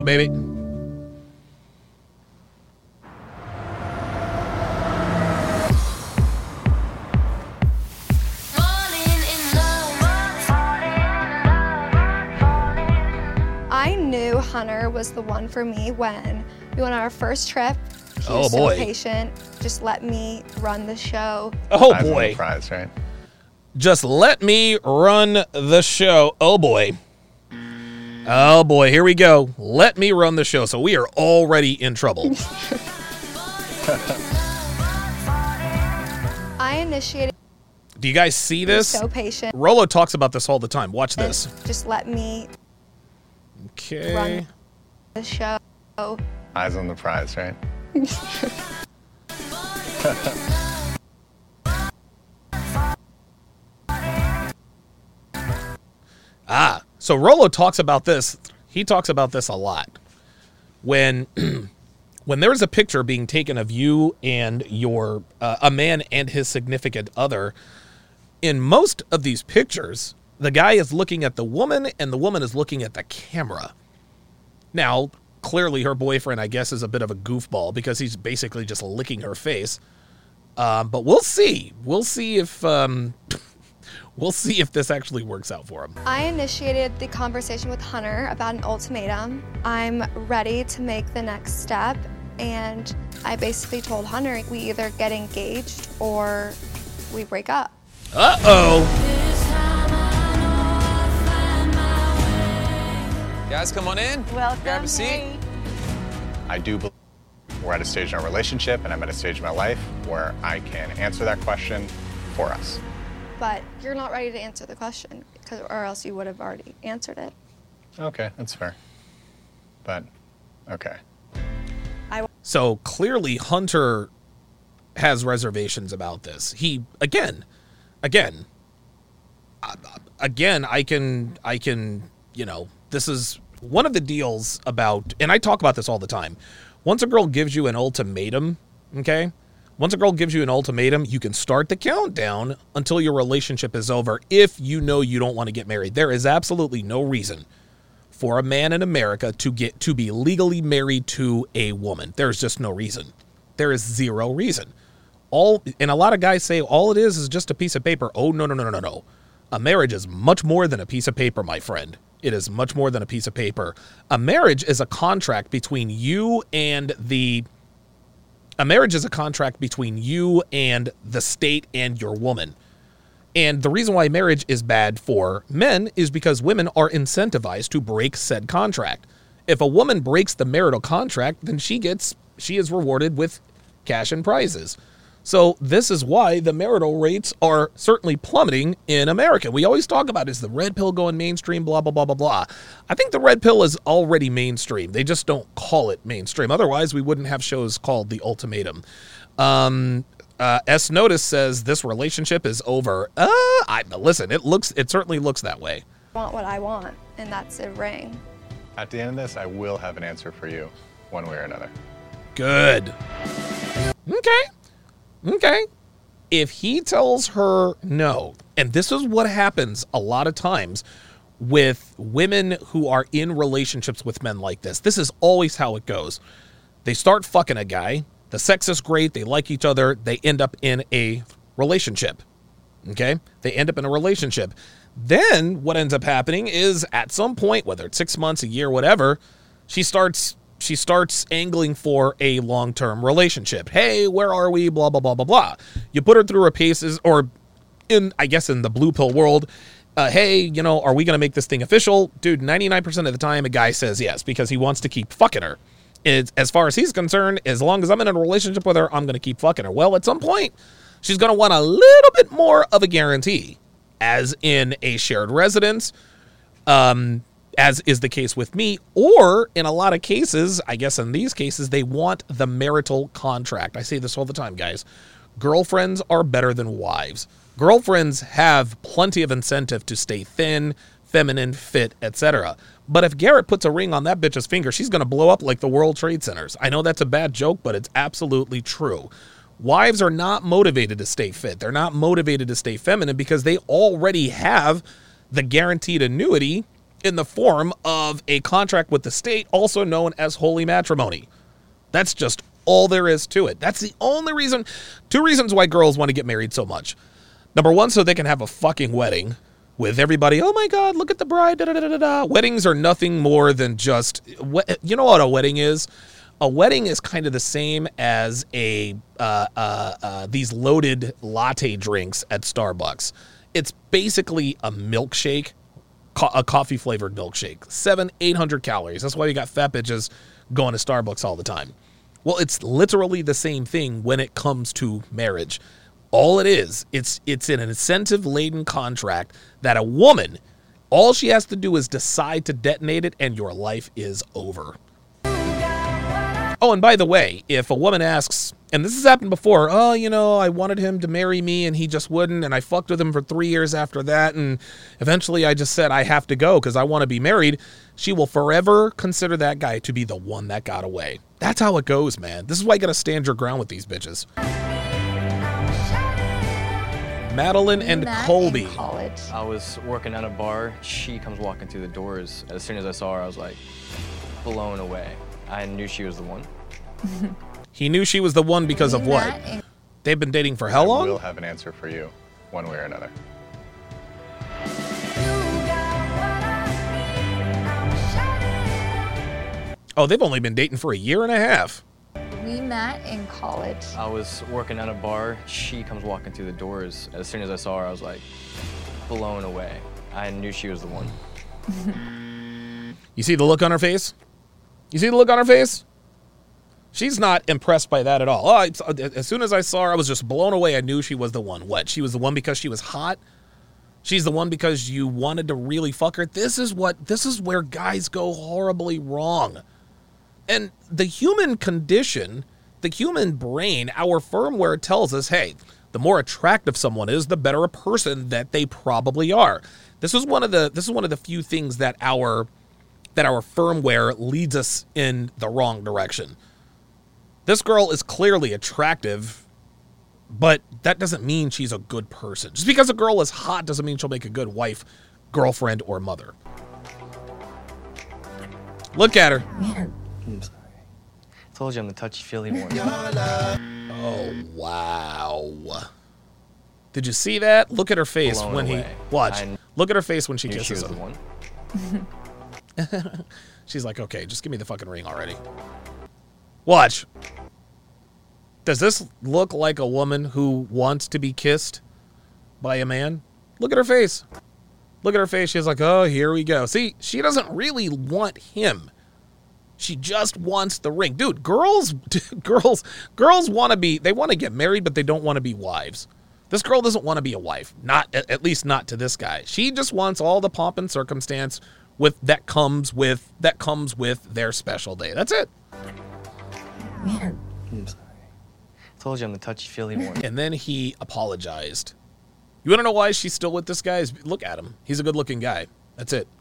Baby. I knew Hunter was the one for me when we went on our first trip. He was so patient, just let me run the show. Oh boy. Prize, right? Just let me run the show. Oh boy. Oh boy, here we go. Let me run the show. So we are already in trouble. I initiated. Do you guys see this? So patient. Rolo talks about this all the time. Watch this. Just let me run the show. Eyes on the prize, right? So Rolo talks about this. He talks about this a lot. When there's a picture being taken of you and your a man and his significant other, in most of these pictures, the guy is looking at the woman and the woman is looking at the camera. Now, clearly her boyfriend, I guess, is a bit of a goofball because he's basically just licking her face. But we'll see. We'll see if this actually works out for him. I initiated the conversation with Hunter about an ultimatum. I'm ready to make the next step, and I basically told Hunter we either get engaged or we break up. Uh-oh. Guys, come on in. Welcome. Grab a seat. Hey. I do believe we're at a stage in our relationship, and I'm at a stage in my life where I can answer that question for us. But you're not ready to answer the question, or else you would have already answered it. Okay, that's fair. But, okay. So clearly Hunter has reservations about this. He, again, I can, this is one of the deals about, and I talk about this all the time. Once a girl gives you an ultimatum, okay? Once a girl gives you an ultimatum, you can start the countdown until your relationship is over if you know you don't want to get married. There is absolutely no reason for a man in America to be legally married to a woman. There's just no reason. There is zero reason. And a lot of guys say all it is just a piece of paper. Oh, no. A marriage is much more than a piece of paper, my friend. It is much more than a piece of paper. A marriage is a contract between you and the state and your woman. And the reason why marriage is bad for men is because women are incentivized to break said contract. If a woman breaks the marital contract, then she is rewarded with cash and prizes. So this is why the marital rates are certainly plummeting in America. We always talk about, is the red pill going mainstream, blah, blah, blah, blah, blah. I think the red pill is already mainstream. They just don't call it mainstream. Otherwise, we wouldn't have shows called The Ultimatum. S. Notice says this relationship is over. Listen, it certainly looks that way. I want what I want, and that's a ring. At the end of this, I will have an answer for you, one way or another. Good. Okay. If he tells her no, and this is what happens a lot of times with women who are in relationships with men like this. This is always how it goes. They start fucking a guy. The sex is great. They like each other. They end up in a relationship. Okay? They end up in a relationship. Then what ends up happening is at some point, whether it's 6 months, a year, whatever, she starts angling for a long-term relationship. Hey, where are we? Blah, blah, blah, blah, blah. You put her through her paces, or in the blue pill world, hey, are we going to make this thing official? Dude, 99% of the time, a guy says yes because he wants to keep fucking her. As far as he's concerned, as long as I'm in a relationship with her, I'm going to keep fucking her. Well, at some point, she's going to want a little bit more of a guarantee, as in a shared residence, as is the case with me, or in a lot of cases, I guess in these cases, they want the marital contract. I say this all the time, guys. Girlfriends are better than wives. Girlfriends have plenty of incentive to stay thin, feminine, fit, etc. But if Garrett puts a ring on that bitch's finger, she's going to blow up like the World Trade Centers. I know that's a bad joke, but it's absolutely true. Wives are not motivated to stay fit. They're not motivated to stay feminine because they already have the guaranteed annuity in the form of a contract with the state, also known as holy matrimony. That's just all there is to it. That's the only reason, 2 reasons why girls want to get married so much. Number 1, so they can have a fucking wedding with everybody. Oh my God, look at the bride. Da, da, da, da, da. Weddings are nothing more than just, you know what a wedding is? A wedding is kind of the same as these loaded latte drinks at Starbucks. It's basically a milkshake, a coffee flavored milkshake, 700-800 calories. That's why you got fat bitches going to Starbucks all the time. Well, it's literally the same thing when it comes to marriage. All it is, it's an incentive-laden contract that a woman, all she has to do is decide to detonate it, and your life is over. Oh, and by the way, if a woman asks, and this has happened before, oh, you know, I wanted him to marry me and he just wouldn't, and I fucked with him for 3 years after that, and eventually I just said I have to go because I want to be married, she will forever consider that guy to be the one that got away. That's how it goes, man. This is why you got to stand your ground with these bitches. Madeline and Colby. I was working at a bar. She comes walking through the doors. As soon as I saw her, I was like blown away. I knew she was the one. He knew she was the one because of what? They've been dating for how long? We'll have an answer for you, one way or another. Oh, they've only been dating for a year and a half. We met in college. I was working at a bar. She comes walking through the doors. As soon as I saw her, I was like blown away. I knew she was the one. You see the look on her face? You see the look on her face? She's not impressed by that at all. Oh, as soon as I saw her, I was just blown away. I knew she was the one. What? She was the one because she was hot? She's the one because you wanted to really fuck her? This is where guys go horribly wrong. And the human condition, the human brain, our firmware tells us, hey, the more attractive someone is, the better a person that they probably are. This is one of the few things that our firmware leads us in the wrong direction. This girl is clearly attractive, but that doesn't mean she's a good person. Just because a girl is hot doesn't mean she'll make a good wife, girlfriend, or mother. Look at her. I'm sorry. I told you I'm the touchy-feely one. Oh, wow. Did you see that? Look at her face Blown when away. he... Watch. Look at her face when she Knew kisses she was him. the one. She's like, okay, just give me the fucking ring already. Watch. Does this look like a woman who wants to be kissed by a man? Look at her face. Look at her face. She's like, oh, here we go. See, she doesn't really want him. She just wants the ring. Dude, girls want to be, they want to get married, but they don't want to be wives. This girl doesn't want to be a wife. Not, at least not to this guy. She just wants all the pomp and circumstance that comes with their special day. That's it. I'm sorry. I told you I'm the touchy-feely one. And then he apologized. You want to know why she's still with this guy? Look at him. He's a good-looking guy. That's it.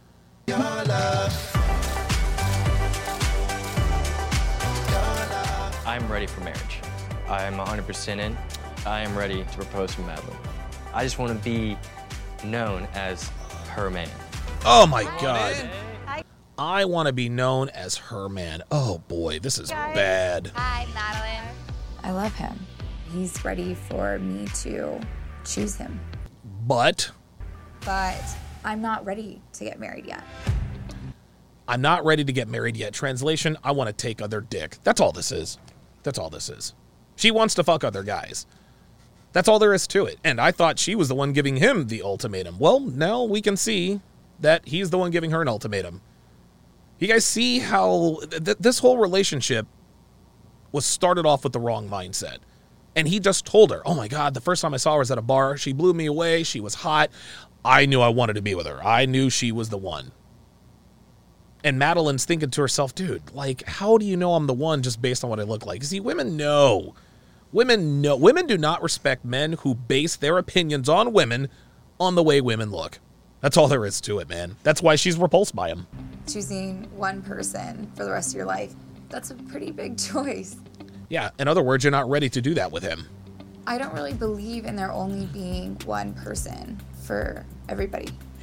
I'm ready for marriage. I'm 100% in. I am ready to propose to Madeline. I just want to be known as her man. Oh my God. I want to be known as her man. Oh boy, this is bad. Hi, Madeline. I love him. He's ready for me to choose him. But I'm not ready to get married yet. I'm not ready to get married yet. Translation, I want to take other dick. That's all this is. That's all this is. She wants to fuck other guys. That's all there is to it. And I thought she was the one giving him the ultimatum. Well, now we can see that he's the one giving her an ultimatum. You guys see how this whole relationship was started off with the wrong mindset. And he just told her, oh my God, the first time I saw her was at a bar. She blew me away. She was hot. I knew I wanted to be with her. I knew she was the one. And Madeline's thinking to herself, dude, like, how do you know I'm the one just based on what I look like? See, women know. Women know. Women do not respect men who base their opinions on women on the way women look. That's all there is to it, man. That's why she's repulsed by him. Choosing one person for the rest of your life, that's a pretty big choice. Yeah, in other words, you're not ready to do that with him. I don't really believe in there only being one person for everybody.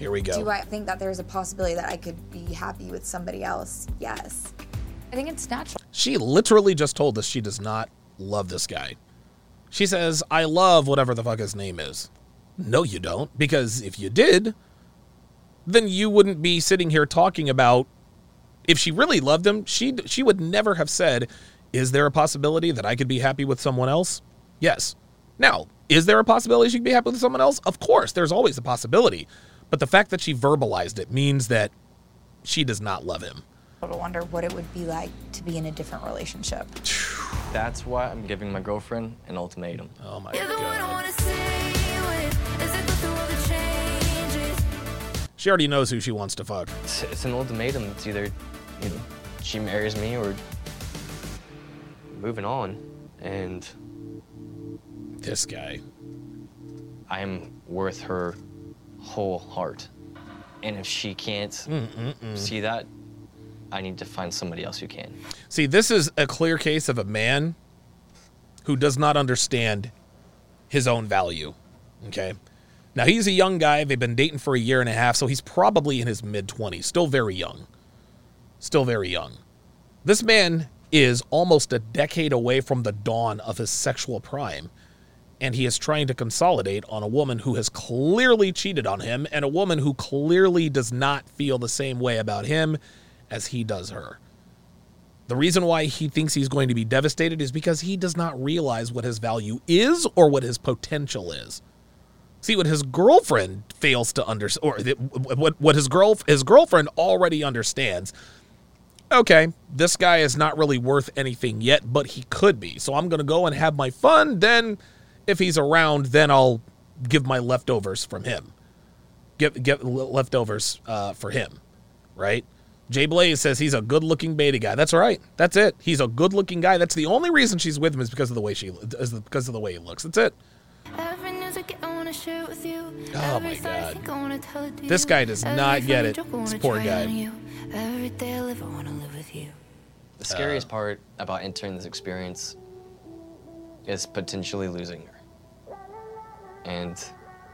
Here we go. Do I think that there's a possibility that I could be happy with somebody else? Yes. I think it's natural. She literally just told us she does not love this guy. She says, I love whatever the fuck his name is. No, you don't. Because if you did, then you wouldn't be sitting here talking about, if she really loved him, she would never have said, is there a possibility that I could be happy with someone else? Yes. Now, is there a possibility she could be happy with someone else? Of course, there's always a possibility. But the fact that she verbalized it means that she does not love him. I wonder what it would be like to be in a different relationship. That's why I'm giving my girlfriend an ultimatum. Oh my God. She already knows who she wants to fuck. It's an ultimatum. It's either, she marries me or moving on. And This guy. I am worth her whole heart. And if she can't see that, I need to find somebody else who can. See, this is a clear case of a man who does not understand his own value, okay? Now, he's a young guy. They've been dating for a year and a half, so he's probably in his mid-20s. Still very young. Still very young. This man is almost a decade away from the dawn of his sexual prime, and he is trying to consolidate on a woman who has clearly cheated on him and a woman who clearly does not feel the same way about him as he does her. The reason why he thinks he's going to be devastated is because he does not realize what his value is or what his potential is. See, what his girlfriend fails to understand, or what his girlfriend already understands. Okay, this guy is not really worth anything yet, but he could be. So I'm going to go and have my fun. Then if he's around, then I'll give my leftovers from him. Get leftovers for him, right? Jay Blaze says he's a good-looking beta guy. That's right. That's it. He's a good-looking guy. That's the only reason she's with him is because of the way he looks. That's it. Oh my God. This guy does not get it. This poor guy. The scariest part about entering this experience is potentially losing her. And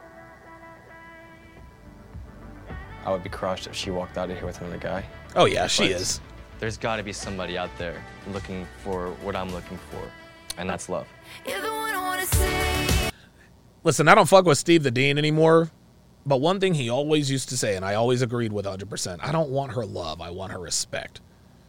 I would be crushed if she walked out of here with another guy. Oh yeah, she is. There's got to be somebody out there looking for what I'm looking for, and that's love. Listen, I don't fuck with Steve the Dean anymore, but one thing he always used to say, and I always agreed with 100%, I don't want her love, I want her respect.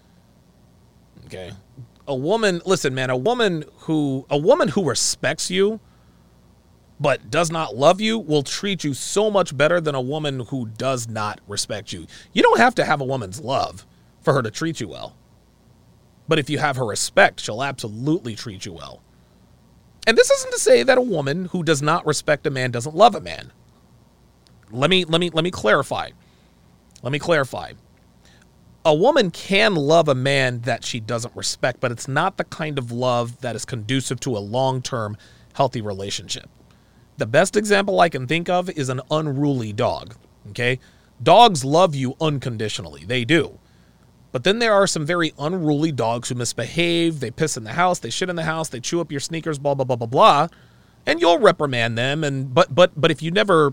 Okay? A woman, listen, man, a woman who respects you but does not love you will treat you so much better than a woman who does not respect you. You don't have to have a woman's love for her to treat you well. But if you have her respect, she'll absolutely treat you well. And this isn't to say that a woman who does not respect a man doesn't love a man. Let me clarify. Let me clarify. A woman can love a man that she doesn't respect, but it's not the kind of love that is conducive to a long-term, healthy relationship. The best example I can think of is an unruly dog, okay? Dogs love you unconditionally. They do. But then there are some very unruly dogs who misbehave. They piss in the house. They shit in the house. They chew up your sneakers, blah, blah, blah, blah, blah. And you'll reprimand them. But if you never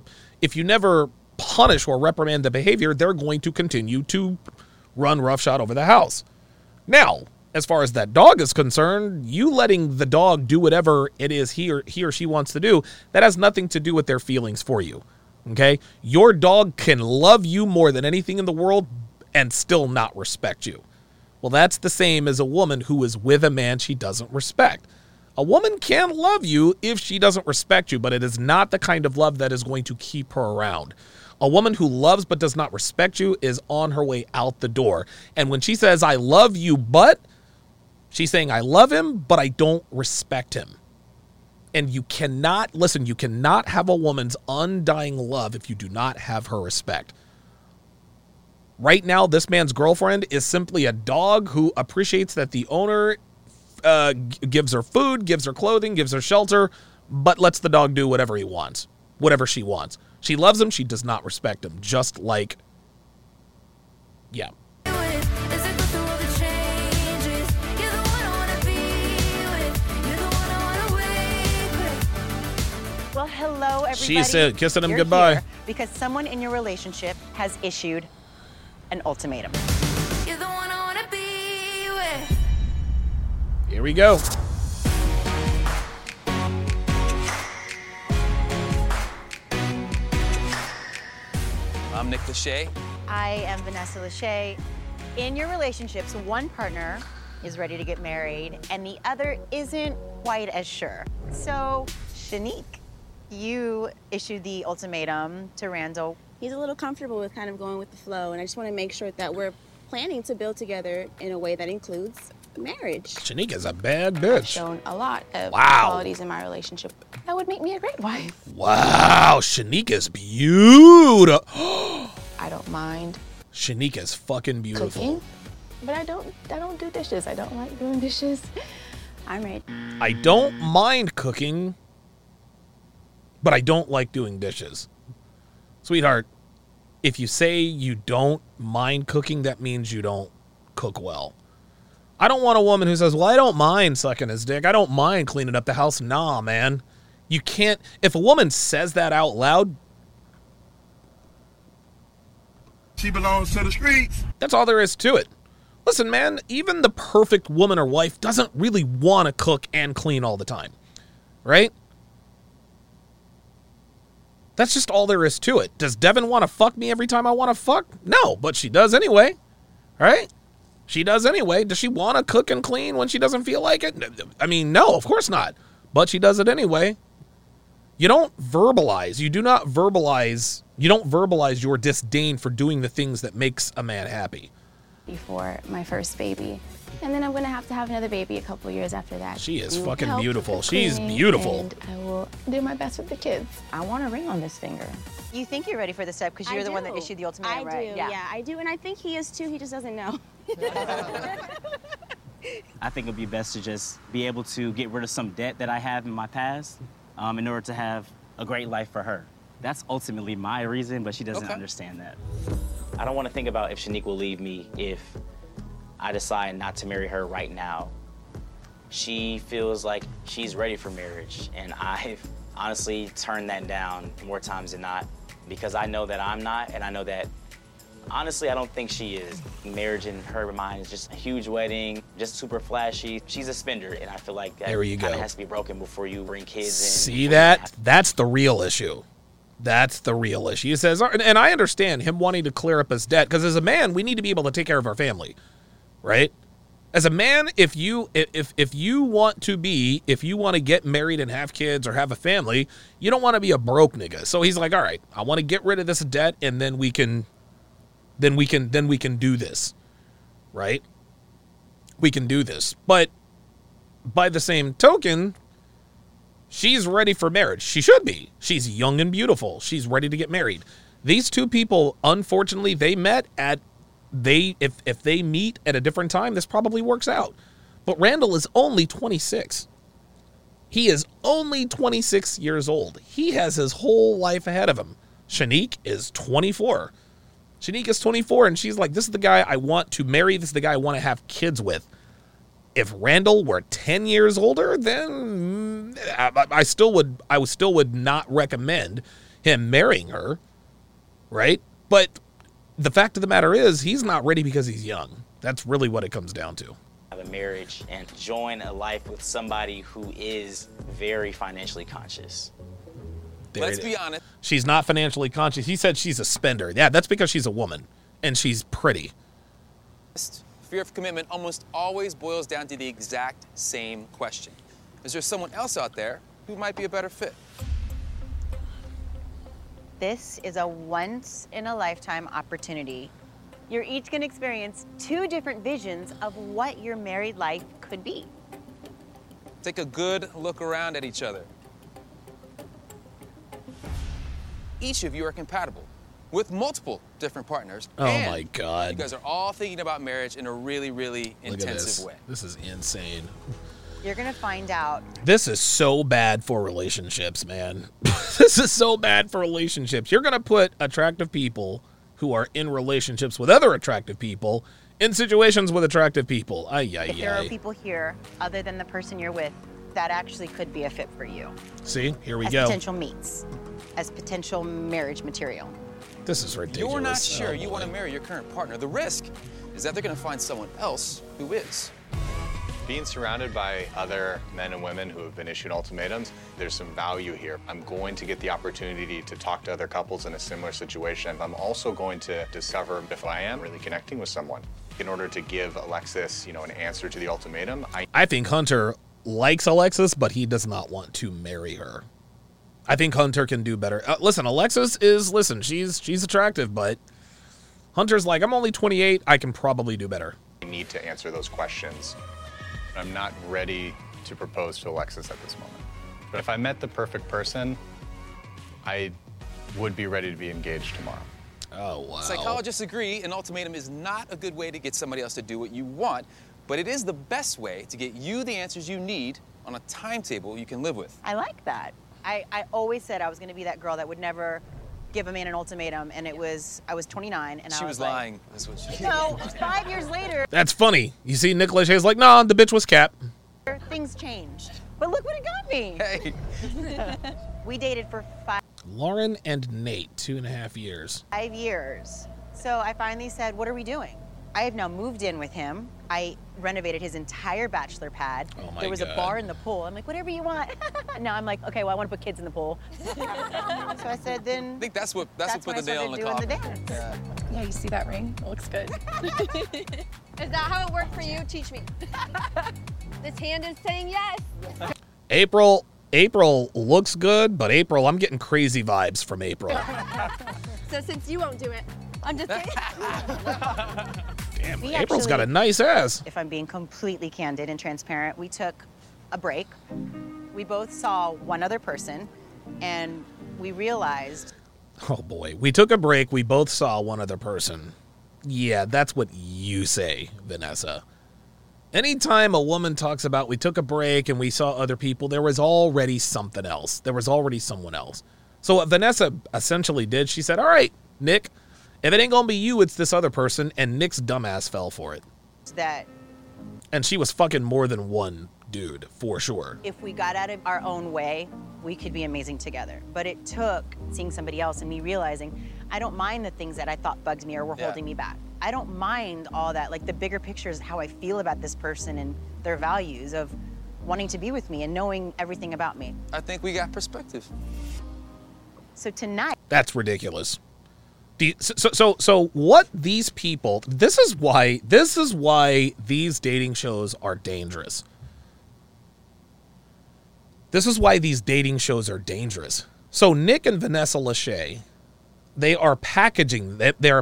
punish or reprimand the behavior, they're going to continue to run roughshod over the house. Now, as far as that dog is concerned, you letting the dog do whatever it is he or she wants to do, that has nothing to do with their feelings for you. Okay? Your dog can love you more than anything in the world and still not respect you. Well, that's the same as a woman who is with a man she doesn't respect. A woman can love you if she doesn't respect you, but it is not the kind of love that is going to keep her around. A woman who loves but does not respect you is on her way out the door. And when she says, I love you, but, she's saying, I love him, but I don't respect him. And you cannot have a woman's undying love if you do not have her respect. Right now, this man's girlfriend is simply a dog who appreciates that the owner gives her food, gives her clothing, gives her shelter, but lets the dog do whatever he wants, whatever she wants. She loves him. She does not respect him. Just like, yeah. Well, hello, everybody. She said, kissing him You're goodbye. here because someone in your relationship has issued an ultimatum. You're the one I wanna be with. Here we go. I'm Nick Lachey. I am Vanessa Lachey. In your relationships, one partner is ready to get married and the other isn't quite as sure. So, Shanique, you issued the ultimatum to Randall. He's a little comfortable with kind of going with the flow, and I just want to make sure that we're planning to build together in a way that includes marriage. Shanique is a bad I've bitch. shown a lot of Wow. qualities in my relationship that would make me a great wife. Wow, Shanique is beautiful. I don't mind Shanique is fucking beautiful. cooking, but I don't do dishes. I don't like doing dishes. I'm ready. I don't mind cooking, but I don't like doing dishes. Sweetheart, if you say you don't mind cooking, that means you don't cook well. I don't want a woman who says, well, I don't mind sucking his dick. I don't mind cleaning up the house. Nah, man. You can't. If a woman says that out loud, she belongs to the streets. that's all there is to it. Listen, man, even the perfect woman or wife doesn't really want to cook and clean all the time, right? That's just all there is to it. Does Devin want to fuck me every time I want to fuck? No, but she does anyway, right? She does anyway. Does she want to cook and clean when she doesn't feel like it? I mean, no, of course not. But she does it anyway. You don't verbalize. You do not verbalize. You don't verbalize your disdain for doing the things that makes a man happy. Before my first baby. And then I'm going to have another baby a couple years after that. She is to fucking help with beautiful. the She's cleaning, beautiful. And I will do my best with the kids. I want a ring on this finger. You think you're ready for this step because you're the one that issued the ultimatum, right? I do, yeah, I do. And I think he is too. He just doesn't know. I think it would be best to just be able to get rid of some debt that I have in my past in order to have a great life for her. That's ultimately my reason, but she doesn't understand that. I don't want to think about if Shanique will leave me if I decide not to marry her right now. She feels like she's ready for marriage, and I've honestly turned that down more times than not because I know that I'm not, and I know that honestly, I don't think she is. Marriage in her mind is just a huge wedding, just super flashy. She's a spender, and I feel like that There you kind go. of has to be broken before you bring kids in. See that? That's the real issue. That's the real issue. He says, and I understand him wanting to clear up his debt because as a man, we need to be able to take care of our family, right? As a man, if you want to get married and have kids or have a family, you don't want to be a broke nigga. So he's like, all right, I want to get rid of this debt, and then we can do this, right? We can do this. But by the same token, she's ready for marriage. She should be. She's young and beautiful. She's ready to get married. These two people, unfortunately, they met at if they meet at a different time, this probably works out. But Randall is only 26. He is only 26 years old. He has his whole life ahead of him. Shanique is 24. Shanique is 24, and she's like, this is the guy I want to marry. This is the guy I want to have kids with. If Randall were 10 years older, then I still would not recommend him marrying her, right? But the fact of the matter is, he's not ready because he's young. That's really what it comes down to. Have a marriage and join a life with somebody who is very financially conscious. Let's be honest. She's not financially conscious. He said she's a spender. Yeah, that's because she's a woman and she's pretty. Fear of commitment almost always boils down to the exact same question. Is there someone else out there who might be a better fit? This is a once-in-a-lifetime opportunity. You're each going to experience two different visions of what your married life could be. Take a good look around at each other. Each of you are compatible with multiple different partners. Oh and my God. You guys are all thinking about marriage in a really, really Look at intensive this. way. This is insane. You're going to find out. This is so bad for relationships, man. This is so bad for relationships. You're going to put attractive people who are in relationships with other attractive people in situations with attractive people. If there are people here, other than the person you're with, that actually could be a fit for you. See, here we as go. Potential meets. as potential marriage material. This is ridiculous. You're not sure Oh, you boy. want to marry your current partner. The risk is that they're going to find someone else who is. Being surrounded by other men and women who have been issued ultimatums, there's some value here. I'm going to get the opportunity to talk to other couples in a similar situation. I'm also going to discover if I am really connecting with someone. In order to give Alexis, an answer to the ultimatum, I think Hunter likes Alexis, but he does not want to marry her. I think Hunter can do better. Listen, Alexis she's attractive, but Hunter's like, I'm only 28. I can probably do better. I need to answer those questions. I'm not ready to propose to Alexis at this moment. But if I met the perfect person, I would be ready to be engaged tomorrow. Oh, wow. Psychologists agree an ultimatum is not a good way to get somebody else to do what you want, but it is the best way to get you the answers you need on a timetable you can live with. I like that. I always said I was going to be that girl that would never give a man an ultimatum, and I was 29, and She was like, lying. That's what she No, 5 years later, That's funny. You see, Nick Lachey's like, nah, the bitch was Cap. things changed. But look what it got me. Hey. We dated for Lauren and Nate, 2.5 years. 5 years. So I finally said, what are we doing? I have now moved in with him. I renovated his entire bachelor pad. Oh my There was God. a bar in the pool. I'm like, whatever you want. Now I'm like, okay, well, I want to put kids in the pool. So I said, then I think that's what put when the I nail in the started doing coffin. the dance. Yeah, you see that ring? It looks good. Is that how it worked for you? Teach me. This hand is saying yes. April looks good, but April, I'm getting crazy vibes from April. So since you won't do it, I'm just saying. Damn, We April's got a actually- nice ass. If I'm being completely candid and transparent, we took a break. We both saw one other person, and we realized Oh boy, we took a break. We both saw one other person. Yeah, that's what you say, Vanessa. Anytime a woman talks about we took a break and we saw other people, there was already something else. There was already someone else. So what Vanessa essentially did, she said, all right, Nick, if it ain't gonna be you, it's this other person, and Nick's dumbass fell for it. that And she was fucking more than one dude, for sure. if we got out of our own way, we could be amazing together. But it took seeing somebody else and me realizing I don't mind the things that I thought bugged me or were Yeah. holding me back. I don't mind all that. Like the bigger picture is how I feel about this person and their values of wanting to be with me and knowing everything about me. I think we got perspective. So tonight, That's ridiculous. So what these people, this is why these dating shows are dangerous. This is why these dating shows are dangerous. So Nick and Vanessa Lachey, they are packaging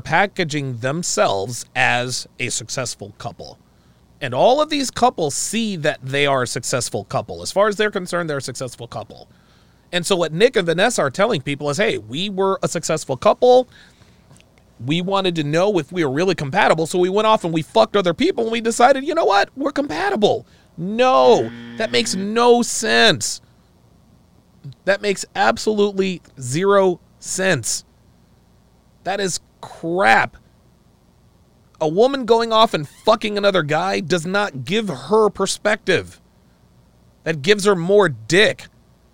themselves as a successful couple. And all of these couples see that they are a successful couple. As far as they're concerned, they're a successful couple. And so what Nick and Vanessa are telling people is, hey, we were a successful couple. We wanted to know if we were really compatible, so we went off and we fucked other people, and we decided, you know what? We're compatible. No, that makes no sense. That makes absolutely zero sense. That is crap. A woman going off and fucking another guy does not give her perspective. That gives her more dick.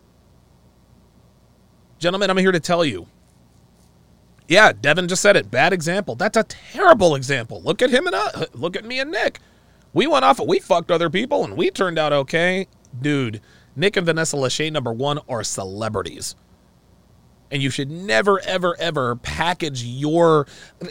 Gentlemen, I'm here to tell you. Yeah, Devin just said it. Bad example. That's a terrible example. Look at him and look at me and Nick. We went off and we fucked other people and we turned out okay. Dude, Nick and Vanessa Lachey, number one, are celebrities. And you should never, ever, ever package your...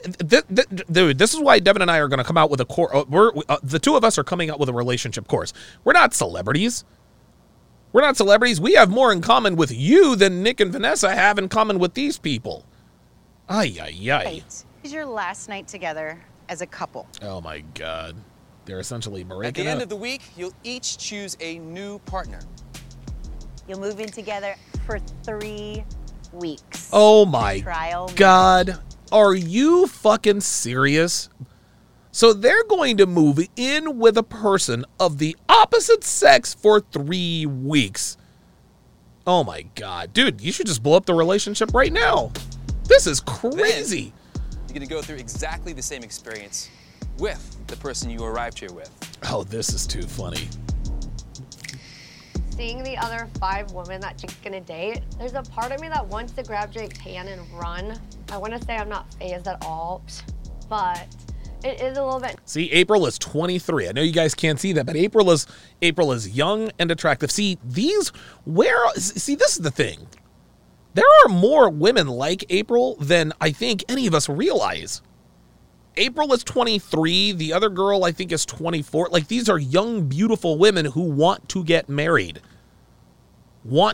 Dude, this is why Devin and I are going to come out with a the two of us are coming out with a relationship course. We're not celebrities. We're not celebrities. We have more in common with you than Nick and Vanessa have in common with these people. Ay, ay, ay. this is your last night together as a couple. Oh, my God. They're essentially At breaking the end up. of the week, you'll each choose a new partner. You'll move in together for 3 weeks. Oh, my Trial God. Are you fucking serious? So they're going to move in with a person of the opposite sex for 3 weeks. Oh, my God. Dude, you should just blow up the relationship right now. This is crazy. You're going to go through exactly the same experience with the person you arrived here with. Oh, this is too funny. seeing the other 5 women that Jake's gonna date, there's a part of me that wants to grab Jake's hand and run. I wanna say I'm not phased at all, but it is a little bit. See, April is 23. I know you guys can't see that, but April is young and attractive. See, this is the thing. There are more women like April than I think any of us realize. April is 23. The other girl, I think, is 24. Like, these are young, beautiful women who want to get married. Why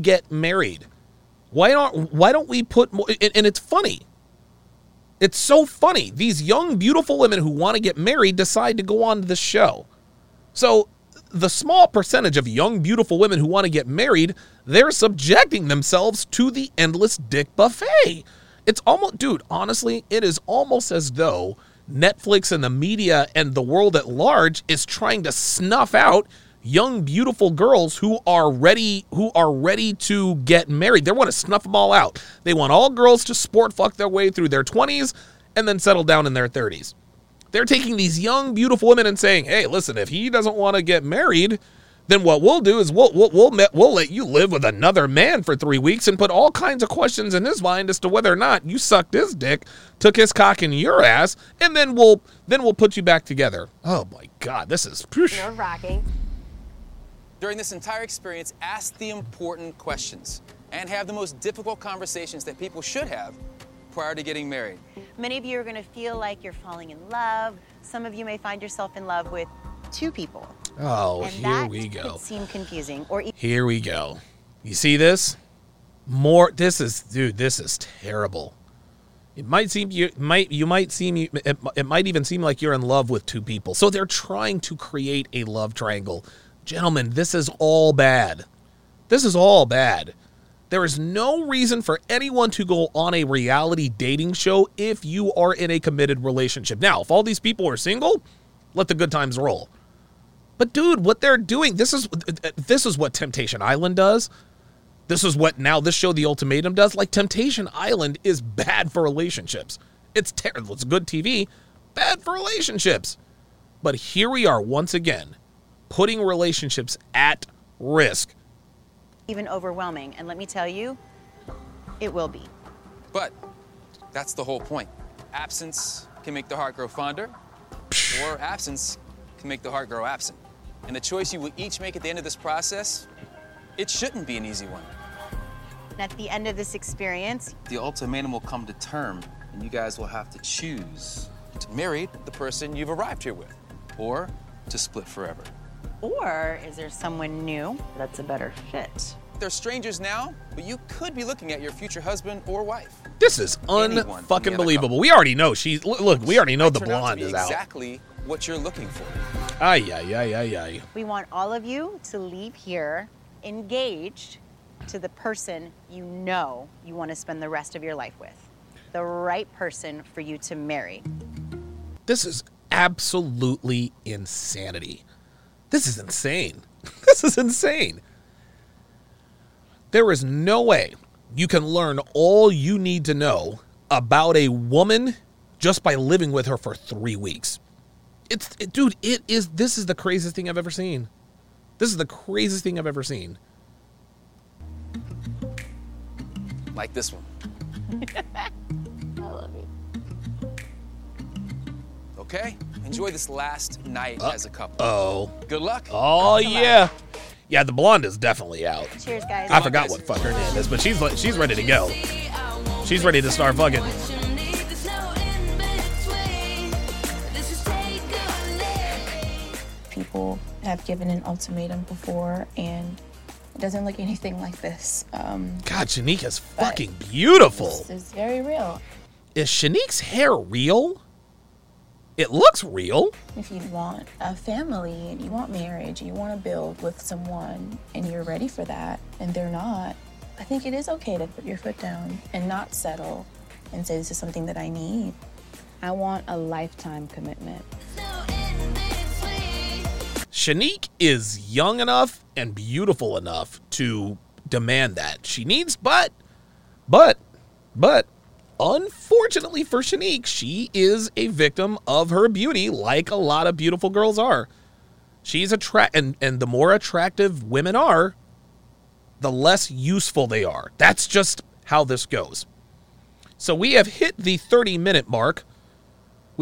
don't we put more? And it's funny. It's so funny. These young, beautiful women who want to get married decide to go on to the show. So the small percentage of young, beautiful women who want to get married, they're subjecting themselves to the endless dick buffet. It's almost, dude, honestly, it is almost as though Netflix and the media and the world at large is trying to snuff out young, beautiful girls who are ready to get married. They want to snuff them all out. They want all girls to sport fuck their way through their 20s and then settle down in their 30s. They're taking these young, beautiful women and saying, hey, listen, if he doesn't want to get married, then what we'll do is we'll let you live with another man for 3 weeks and put all kinds of questions in his mind as to whether or not you sucked his dick, took his cock in your ass, and then we'll put you back together. Oh my God, this is nerve-wracking. During this entire experience, ask the important questions and have the most difficult conversations that people should have prior to getting married. Many of you are going to feel like you're falling in love. Some of you may find yourself in love with 2 people. Oh, and here we go. That could seem confusing. Or here we go. You see this? This is terrible. It might even seem like you're in love with 2 people. So they're trying to create a love triangle. Gentlemen, this is all bad. This is all bad. There is no reason for anyone to go on a reality dating show if you are in a committed relationship. Now, if all these people are single, let the good times roll. But dude, what they're doing, this is what Temptation Island does. This is what now this show, The Ultimatum, does. Like, Temptation Island is bad for relationships. It's terrible. It's good TV, bad for relationships. But here we are once again, putting relationships at risk. even overwhelming. And let me tell you, it will be. But that's the whole point. Absence can make the heart grow fonder, or absence can make the heart grow absent. And the choice you will each make at the end of this process, it shouldn't be an easy one. At the end of this experience, the ultimatum will come to term, and you guys will have to choose to marry the person you've arrived here with, or to split forever. or is there someone new that's a better fit? They're strangers now, but you could be looking at your future husband or wife. This is unfucking believable. We already know she's. Look, we already know the blonde is out. Exactly what you're looking for. Ay. We want all of you to leave here engaged to the person you know you want to spend the rest of your life with. The right person for you to marry. This is absolutely insanity. This is insane. This is insane. There is no way you can learn all you need to know about a woman just by living with her for 3 weeks. This is the craziest thing I've ever seen. This is the craziest thing I've ever seen. Like this one. I love you. Okay, enjoy this last night as a couple. Oh. Good luck. Oh, yeah. Yeah, the blonde is definitely out. Cheers, guys. I forgot what fuck her name is, but she's ready to go. She's ready to start fucking. People have given an ultimatum before, and it doesn't look anything like this. God, Shanique is fucking beautiful. This is very real. Is Shanique's hair real? It looks real. If you want a family and you want marriage, you want to build with someone, and you're ready for that, and they're not, I think it is okay to put your foot down and not settle and say, this is something that I need. I want a lifetime commitment. Shanique is young enough and beautiful enough to demand that. She needs, but, unfortunately for Shanique, she is a victim of her beauty like a lot of beautiful girls are. She's and the more attractive women are, the less useful they are. That's just how this goes. So we have hit the 30-minute mark.